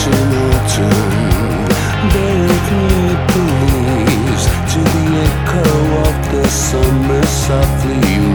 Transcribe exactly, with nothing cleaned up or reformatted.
in autumn, buried maple leaves to the echo of the summer softly